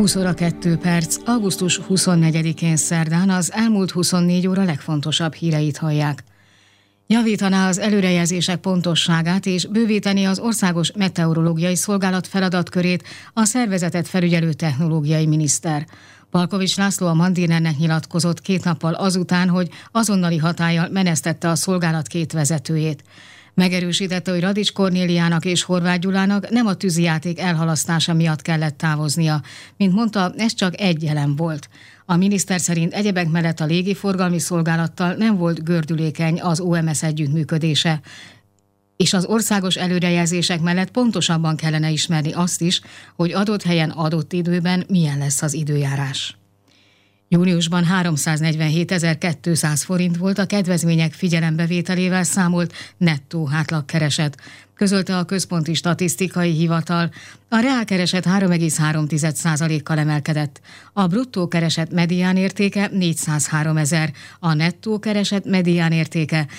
20 óra 2 perc, augusztus 24-én szerdán az elmúlt 24 óra legfontosabb híreit hallják. Javítaná az előrejelzések pontosságát és bővíteni az Országos Meteorológiai Szolgálat feladatkörét a szervezetet felügyelő technológiai miniszter. Palkovics László a Mandinernek nyilatkozott 2 nappal azután, hogy azonnali hatállyal menesztette a szolgálat 2 vezetőjét. Megerősítette, hogy Radics Kornéliának és Horváth Gyulának nem a tűzijáték elhalasztása miatt kellett távoznia. Mint mondta, ez csak egy elem volt. A miniszter szerint egyebek mellett a légiforgalmi szolgálattal nem volt gördülékeny az OMS együttműködése, és az országos előrejelzések mellett pontosabban kellene ismerni azt is, hogy adott helyen, adott időben milyen lesz az időjárás. Júniusban 347.200 forint volt a kedvezmények figyelembevételével számolt nettó átlagkereset, közölte a Központi Statisztikai Hivatal. A reálkereset 3,3%-kal emelkedett. A bruttó kereset mediánértéke 403 000, a nettó kereset mediánértéke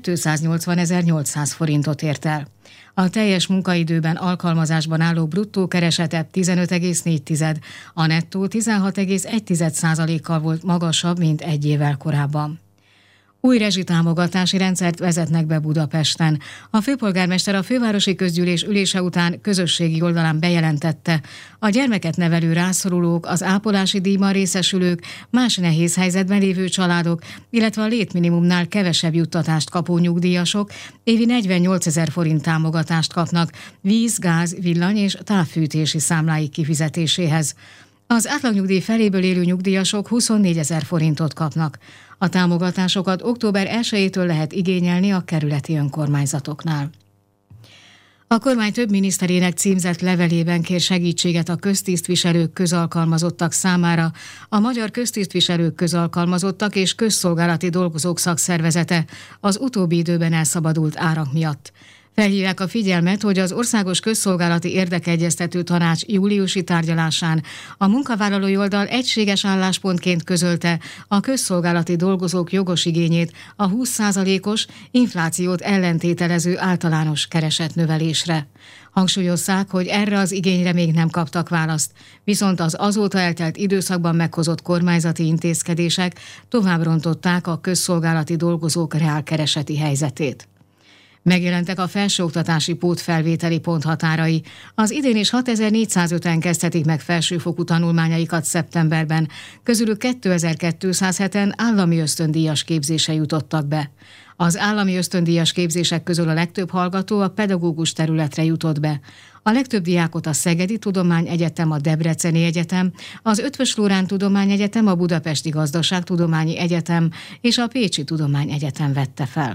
280.800 forintot ért el. A teljes munkaidőben alkalmazásban álló bruttó keresete 15,4, a nettó 16,1%-kal volt magasabb, mint egy évvel korábban. Új rezsitámogatási rendszert vezetnek be Budapesten. A főpolgármester a fővárosi közgyűlés ülése után közösségi oldalán bejelentette, a gyermeket nevelő rászorulók, az ápolási díjban részesülők, más nehéz helyzetben lévő családok, illetve a létminimumnál kevesebb juttatást kapó nyugdíjasok évi 48 000 forint támogatást kapnak víz, gáz, villany és távfűtési számláik kifizetéséhez. Az átlagnyugdíj feléből élő nyugdíjasok 24 000 forintot kapnak. A támogatásokat október 1-től lehet igényelni a kerületi önkormányzatoknál. A kormány több miniszterének címzett levelében kér segítséget a köztisztviselők, közalkalmazottak számára. A Magyar Köztisztviselők, Közalkalmazottak és Közszolgálati Dolgozók Szakszervezete az utóbbi időben elszabadult árak miatt. Felhívják a figyelmet, hogy az Országos Közszolgálati Érdekegyeztető Tanács júliusi tárgyalásán a munkavállalói oldal egységes álláspontként közölte a közszolgálati dolgozók jogos igényét a 20%-os inflációt ellentételező általános keresetnövelésre. Hangsúlyozzák, hogy erre az igényre még nem kaptak választ, viszont az azóta eltelt időszakban meghozott kormányzati intézkedések tovább rontották a közszolgálati dolgozók reálkereseti helyzetét. Megjelentek a felsőoktatási pótfelvételi ponthatárai. Az idén is 6405-en kezdhetik meg felsőfokú tanulmányaikat szeptemberben, közülük 2207-en állami ösztöndíjas képzése jutottak be. Az állami ösztöndíjas képzések közül a legtöbb hallgató a pedagógus területre jutott be. A legtöbb diákot a Szegedi Tudományegyetem, a Debreceni Egyetem, az Eötvös Loránd Tudományegyetem, a Budapesti Gazdaságtudományi Egyetem és a Pécsi Tudományegyetem vette fel.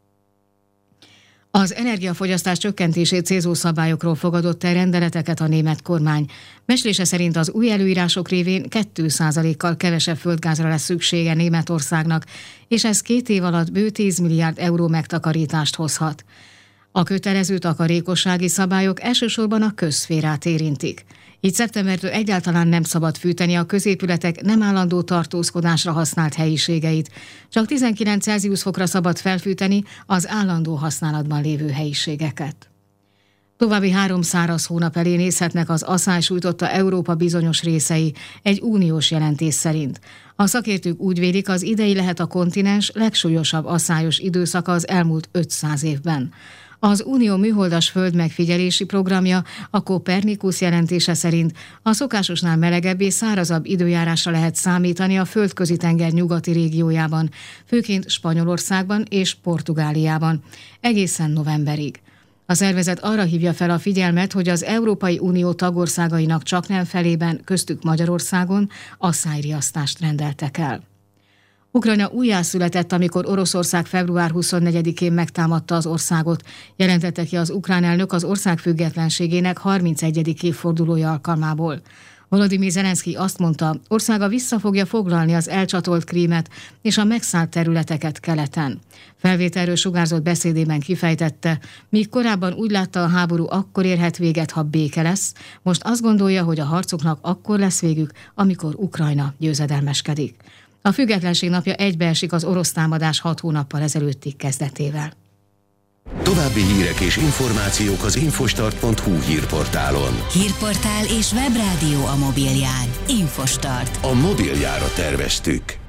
Az energiafogyasztás csökkentését célzó szabályokról fogadott el rendeleteket a német kormány. Becslése szerint az új előírások révén 2%-kal kevesebb földgázra lesz szüksége Németországnak, és ez 2 év alatt bő 10 milliárd euró megtakarítást hozhat. A kötelező takarékossági szabályok elsősorban a közszférát érintik. Így szeptembertől egyáltalán nem szabad fűteni a középületek nem állandó tartózkodásra használt helyiségeit. Csak 19 Celsius fokra szabad felfűteni az állandó használatban lévő helyiségeket. További 3 száraz hónap elé nézhetnek az aszály sújtotta Európa bizonyos részei, egy uniós jelentés szerint. A szakértők úgy vélik, az idei lehet a kontinens legsúlyosabb aszályos időszaka az elmúlt 500 évben. Az Unió műholdas földmegfigyelési programja, a Copernicus jelentése szerint a szokásosnál melegebb és szárazabb időjárásra lehet számítani a Földközi-tenger nyugati régiójában, főként Spanyolországban és Portugáliában, egészen novemberig. A szervezet arra hívja fel a figyelmet, hogy az Európai Unió tagországainak csaknem felében, köztük Magyarországon aszályriasztást rendeltek el. Ukrajna újjászületett, amikor Oroszország február 24-én megtámadta az országot, jelentette ki az ukrán elnök az ország függetlenségének 31. évfordulója alkalmából. Volodymyr Zelenszky azt mondta, országa vissza fogja foglalni az elcsatolt Krímet és a megszállt területeket keleten. Felvételről sugárzott beszédében kifejtette, míg korábban úgy látta, a háború akkor érhet véget, ha béke lesz, most azt gondolja, hogy a harcoknak akkor lesz végük, amikor Ukrajna győzedelmeskedik. A függetlenség napja egybeesik az orosz támadás 6 hónappal ezelőtti kezdetével. További hírek és információk az infostart.hu hírportálon. Hírportál és webrádió a mobilján. Infostart. A mobiljára terveztük.